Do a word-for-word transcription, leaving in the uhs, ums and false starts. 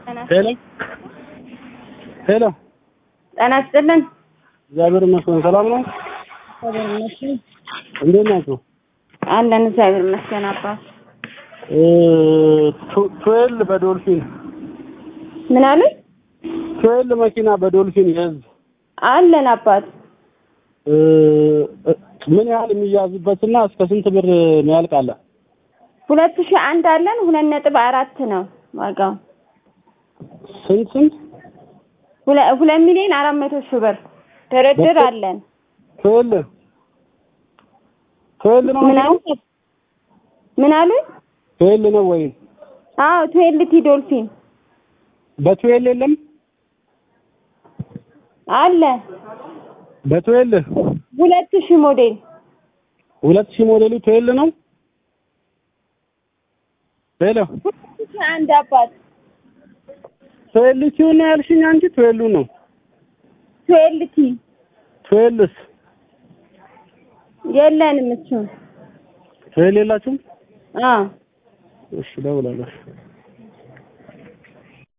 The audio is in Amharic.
ሄሎ ሄሎ ጤና ይስጥልን። እግዚአብሔር ይመስገን ሰላም ነው። እግዚአብሔር ይመስገን። እንዴት ናችሁ? አለን እግዚአብሔር ይመስገን። አባት እ ትዌል በዶልፊን ምን አለ? ትዌል መኪና በዶልፊን የህዝብ አለን አባት። እ ምን ያህል የሚያዝበትና እስከ ስንት ብር የሚያልቃለ? ሁለት ሺህ አንድ አለን ሁለት ነጥብ አራት ነው ዋጋው። ስንት ስንት? ሁለት ሚሊዮን አራት መቶ ሺህ ብር ድርድር አለን። ትዌል ትዌል ነው ምን አለ? ምን አለ? ትዌል ነው ወይ? አዎ ትዌል ቲ ዶልፊን በትዌል የለም አለ። በትዌል ሁለት ሺህ ሞዴል ሁለት ሺህ ሞዴሉ ትዌል ነው። ሄሎ አንድ አባት ትዌል ቲ ነው ያልሽኝ አንቺ? ትዌል ነው ትዌል ቲ ትዌልስ የለንም እሱ ትዌል የላችሁም? አዎ እሺ ደውላለሁ።